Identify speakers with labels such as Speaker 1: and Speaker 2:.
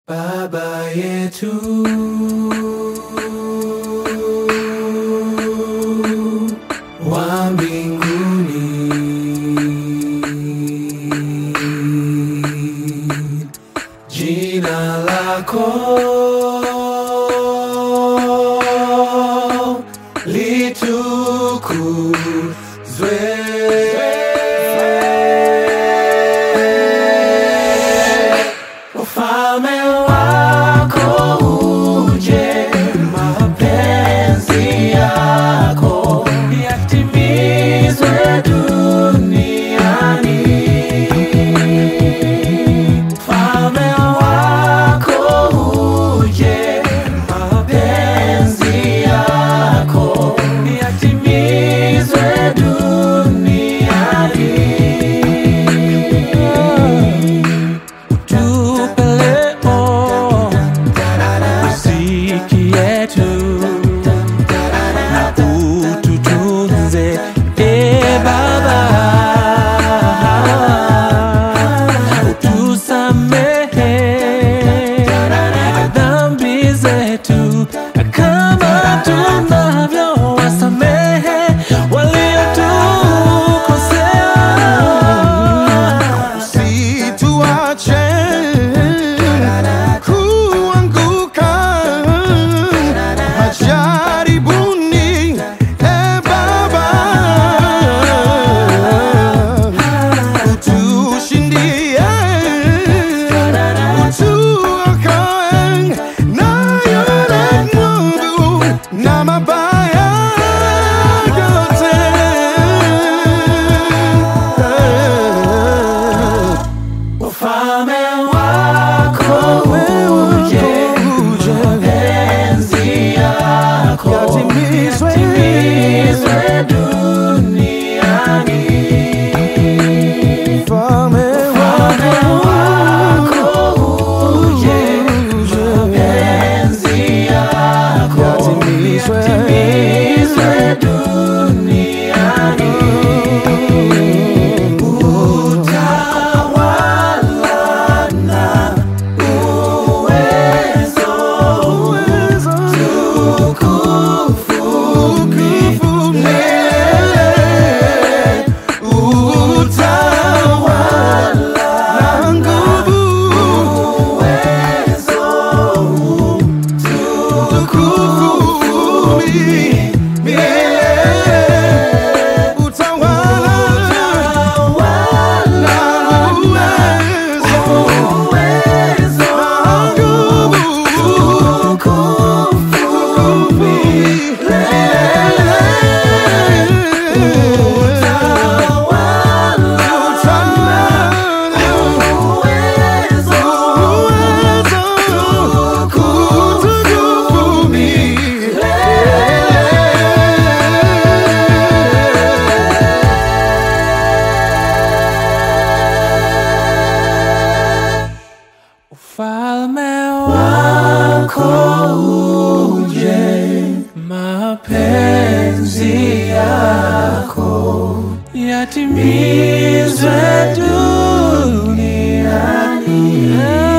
Speaker 1: Baba yetu wa mbinguni, jina lako litukuzwe. Ufalme wako uje, mapenzi yako yatimizwe duniani. Ufalme wako uje, mapenzi yako yatimizwe duniani. Kama tunavyo wasamehe waliotukosea,
Speaker 2: usituache kuanguka majaribuni, Baba, utushindie, utuokoe na yule mwovu na mabaya yote.
Speaker 1: ufalme wako uje, mapenzi yako yatimizwe duniani.
Speaker 2: Ufalme
Speaker 1: wako uje, mapenzi yako yatimizwe duniani. Utawala na uwezo, utukufu milele. Utawala na nguvu, uwezo, utukufu milele.
Speaker 2: utawala na uwezo na nguvu,
Speaker 1: ufalme wako uje, mapenzi yako yatimizwe duniani.